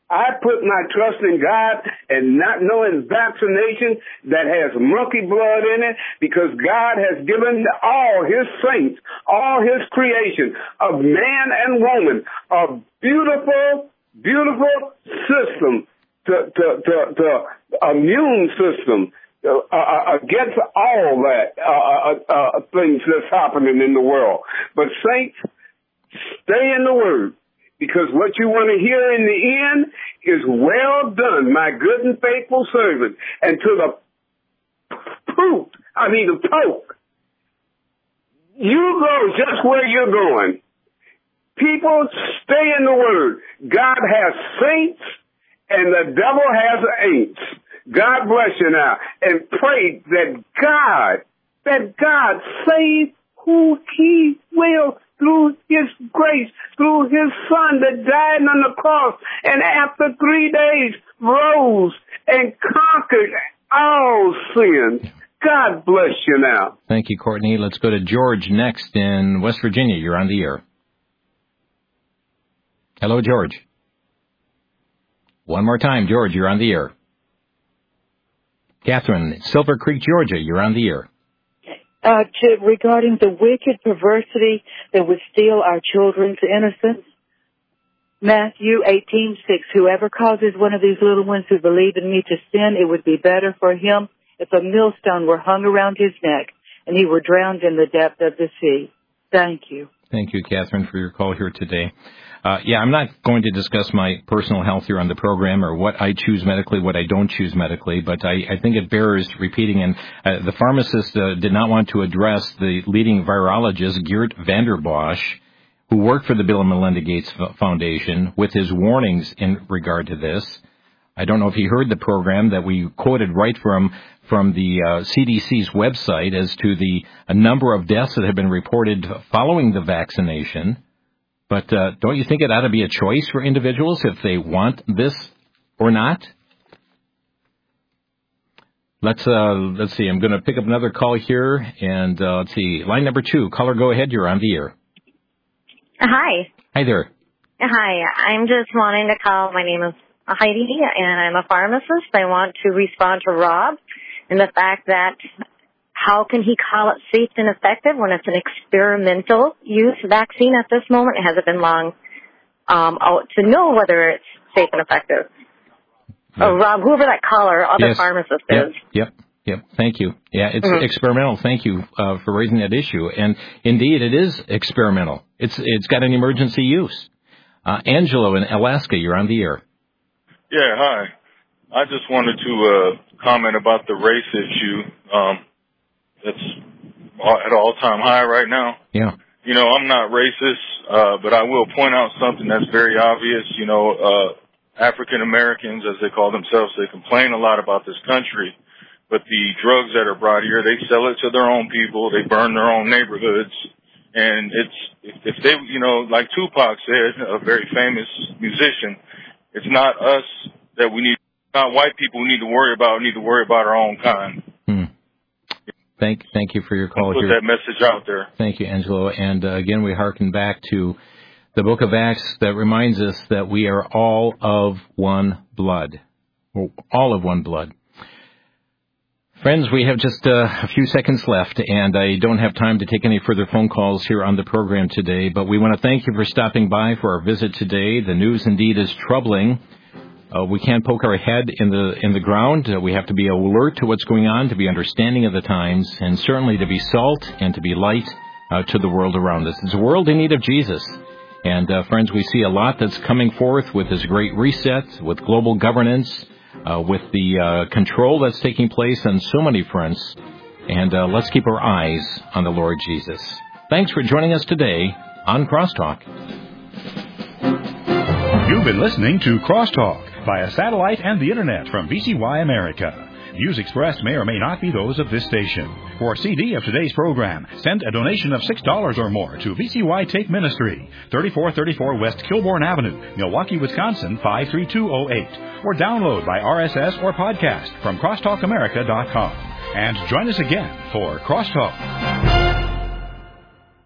I put my trust in God and not knowing vaccination that has monkey blood in it, because God has given all his saints, all his creation, of man and woman, a beautiful, beautiful system, to, to, to, to immune system uh, uh, against all that uh, uh, uh, things that's happening in the world. But saints, stay in the Word. Because what you want to hear in the end is, well done, my good and faithful servant. And to the poop, I mean the poke, you go just where you're going. People, stay in the Word. God has saints and the devil has ain'ts. God bless you now. And pray that God, that God save who he will, through his grace, through his son that died on the cross and after three days rose and conquered all sins. God bless you now. Thank you, Courtney. Let's go to George next in West Virginia. You're on the air. Hello, George. One more time, George, you're on the air. Catherine, Silver Creek, Georgia, you're on the air. Uh, to, regarding the wicked perversity that would steal our children's innocence, Matthew eighteen six, whoever causes one of these little ones who believe in me to sin, it would be better for him if a millstone were hung around his neck and he were drowned in the depth of the sea. Thank you. Thank you, Catherine, for your call here today. Uh, yeah, I'm not going to discuss my personal health here on the program or what I choose medically, what I don't choose medically, but I, I think it bears repeating. And uh, the pharmacist uh, did not want to address the leading virologist, Geert Vanderbosch, who worked for the Bill and Melinda Gates Foundation, with his warnings in regard to this. I don't know if he heard the program that we quoted right from from the uh, C D C's website as to the a number of deaths that have been reported following the vaccination. But uh, don't you think it ought to be a choice for individuals if they want this or not? Let's uh, let's see. I'm going to pick up another call here, and uh, let's see. Line number two. Caller, go ahead. You're on the air. Hi. Hi there. Hi. I'm just wanting to call. My name is Heidi, and I'm a pharmacist. I want to respond to Rob and the fact that how can he call it safe and effective when it's an experimental use vaccine at this moment? It hasn't been long um, out to know whether it's safe and effective. Yep. Oh, Rob, whoever that caller, other yes. pharmacist yep. is. Yep. Yep. Thank you. Yeah, it's mm-hmm. experimental. Thank you uh, for raising that issue. And indeed, it is experimental. It's it's got an emergency use. Uh, Angelo in Alaska, you're on the air. Yeah. Hi. I just wanted to uh, comment about the race issue. Um, That's at an all-time high right now. Yeah. You know, I'm not racist, uh, but I will point out something that's very obvious. You know, uh, African Americans, as they call themselves, they complain a lot about this country, but the drugs that are brought here, they sell it to their own people. They burn their own neighborhoods. And it's, if they, you know, like Tupac said, a very famous musician, it's not us that we need, not white people we need to worry about. We need to worry about our own kind. Hmm. Thank, thank you for your call Put here. Put that message out there. Thank you, Angelo. And uh, again, we hearken back to the Book of Acts that reminds us that we are all of one blood, We're all of one blood. Friends, we have just uh, a few seconds left, and I don't have time to take any further phone calls here on the program today. But we want to thank you for stopping by for our visit today. The news indeed is troubling. Uh, we can't poke our head in the in the ground. Uh, we have to be alert to what's going on, to be understanding of the times, and certainly to be salt and to be light uh, to the world around us. It's a world in need of Jesus. And, uh, friends, we see a lot that's coming forth with this great reset, with global governance, uh, with the uh, control that's taking place on so many fronts. And uh, let's keep our eyes on the Lord Jesus. Thanks for joining us today on Crosstalk. You've been listening to Crosstalk via satellite and the Internet from V C Y America. Views expressed may or may not be those of this station. For a C D of today's program, send a donation of six dollars or more to V C Y Tape Ministry, thirty-four thirty-four West Kilbourne Avenue, Milwaukee, Wisconsin, five three two oh eight. Or download by R S S or podcast from crosstalk america dot com. And join us again for Crosstalk.